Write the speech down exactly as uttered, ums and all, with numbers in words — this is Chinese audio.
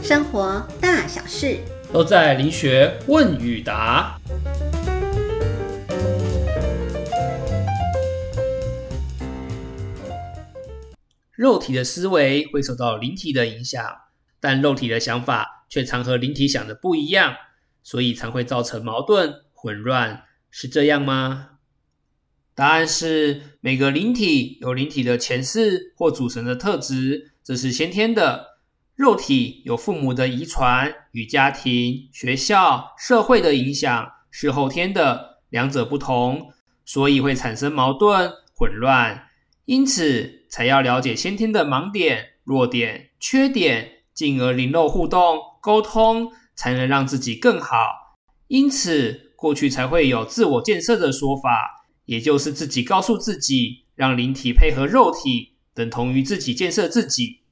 生活大小事都在灵学问与答。肉体的思维会受到灵体的影响，但肉体的想法却常和灵体想的不一样，所以常会造成矛盾混乱，是这样吗？答案是，每个灵体有灵体的前世或主神的特质，这是先天的。肉体有父母的遗传与家庭、学校、社会的影响，是后天的，两者不同，所以会产生矛盾混乱。因此才要了解先天的盲点、弱点、缺点，进而灵肉互动沟通，才能让自己更好。因此过去才会有自我建设的说法，也就是自己告诉自己，让灵体配合肉体，等同于自己建设自己。